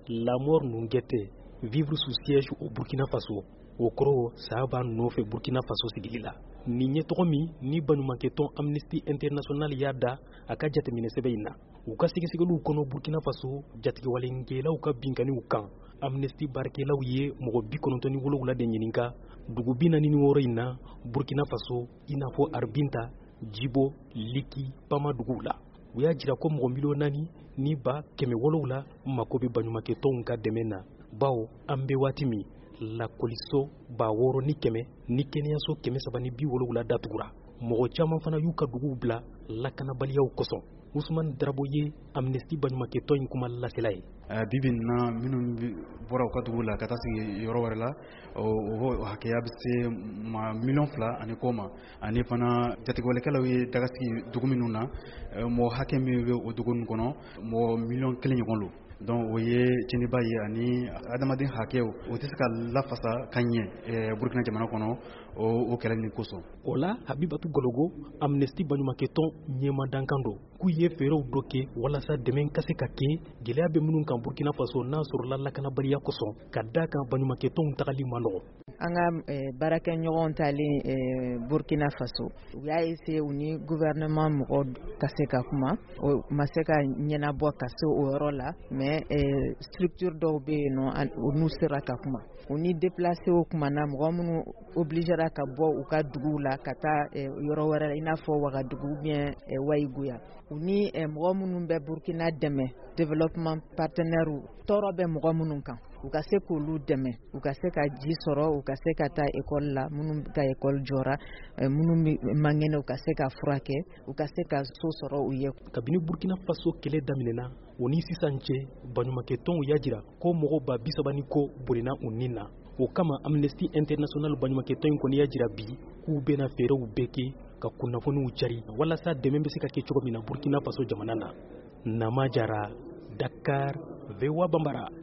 la mort nungete vivre sous siège au Burkina Faso o koro sahaba nofe Burkina Faso sigilila ni ɲɛtɔgɔ min ni baɲumankɛtɔn Amnesty International y'a da a ka jateminɛ sɛbɛn in na u ka sɛgɛsɛgɛliw kɔnɔ Burkina Faso jatigɛwalenkɛlaw ka binkaniw kan Amnesty baarakɛlaw ye mɔgɔ 97 de ɲininka dugu 46 in na Burkina Faso i n'a fɔ Arbinta, Djibo, Liki, Pama duguw la u y'a jira ko mɔgɔ 4,000,000 ni ba 700 la mako bɛ baɲumankɛtɔnw ka dɛmɛ na bawo an bɛ waati min lakɔliso 600 ni 100 ni kɛnɛyaso 370 datugura mɔgɔ caman fana y'u ka duguw bila lakanabaliyaw kosɔn Ousmane Darabo ye Amnesty baɲumankɛtɔn in kuma lasela ye bibi na minnu bɔra u ka dugu la ka taa sigi yɔrɔ wɛrɛ la o hakɛya bɛ se ma 2,000,000 ani kɔ ma ani fana jatigɛwalekɛlaw ye daga sigi dugu minnu na mɔgɔ hakɛ min bɛ o dugu ninnu kɔnɔ mɔgɔ 1,000,000 ɲɔgɔn lo donc o ye tiɲɛniba ye ani adamaden hakɛw o tɛ se ka lafasa ka ɲɛ Burkina jamana kɔnɔ o kɛlɛ ni kosɔn o la Habibatu Gologo Amnesty baɲumankɛtɔn ɲɛmadankan don k'u ye fɛɛrɛw dɔ kɛ walasa dɛmɛ ka se ka kɛ gɛlɛya bɛ minnu kan Burkina Faso n'a sɔrɔla lakanabaliya kosɔn ka da kan baɲumankɛtɔnw tagali man nɔgɔ an ka baarakɛɲɔgɔnw talen Burkina Faso u y'a essayer u ni gouvernement mɔgɔw ka se ka kuma o ma se ka ɲɛnabɔ ka se o yɔrɔ la mais structure dɔw bɛ yen nɔ u n'u sera ka kuma u ni déplacé o kuma na mɔgɔ minnu obligera ka bɔ u ka duguw la ka taa yɔrɔ wɛrɛ la i n'a fɔ Wagadugu bien Wayiguya u ni mɔgɔ minnu bɛ Burkina dɛmɛ développement partenaire tɔɔrɔ bɛ mɔgɔ minnu kan u ka se k'olu dɛmɛ u ka se ka ji sɔrɔ u ka se ka taa école la minnu ka école jɔra minnu man kɛnɛ u ka se ka furakɛ u ka se ka so sɔrɔ u ye kabini Burkina Faso kɛlɛ daminɛna o ni sisan cɛ baɲumankɛtɔnw y'a jira ko mɔgɔ ba 30 ni kɔ bolina u nin na o kama Amnesty International baɲumankɛtɔn in kɔni y'a jira bi k'u bɛna fɛɛrɛw bɛɛ kɛ ka kunnafoniw cari walasa dɛmɛ bɛ se ka kɛ cogo min na Burkina Faso jamana na Nama Jara Dakar VOA Bambara